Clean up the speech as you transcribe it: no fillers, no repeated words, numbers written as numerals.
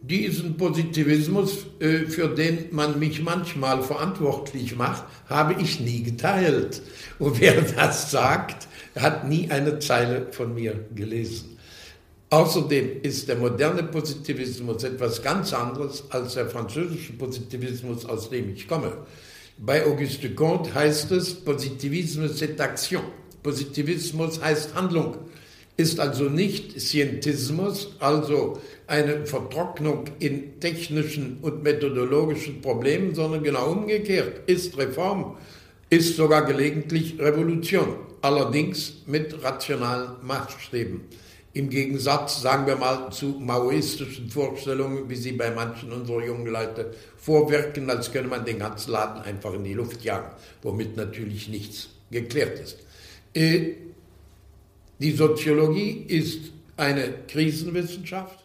Diesen Positivismus, für den man mich manchmal verantwortlich macht, habe ich nie geteilt. Und wer das sagt, hat nie eine Zeile von mir gelesen. Außerdem ist der moderne Positivismus etwas ganz anderes als der französische Positivismus, aus dem ich komme. Bei Auguste Comte heißt es, Positivisme c'est action. Positivismus heißt Handlung, ist also nicht Scientismus, also eine Vertrocknung in technischen und methodologischen Problemen, sondern genau umgekehrt, ist Reform, ist sogar gelegentlich Revolution, allerdings mit rationalen Maßstäben. Im Gegensatz, sagen wir mal, zu maoistischen Vorstellungen, wie sie bei manchen unserer jungen Leute vorwirken, als könne man den ganzen Laden einfach in die Luft jagen, womit natürlich nichts geklärt ist. Die Soziologie ist eine Krisenwissenschaft.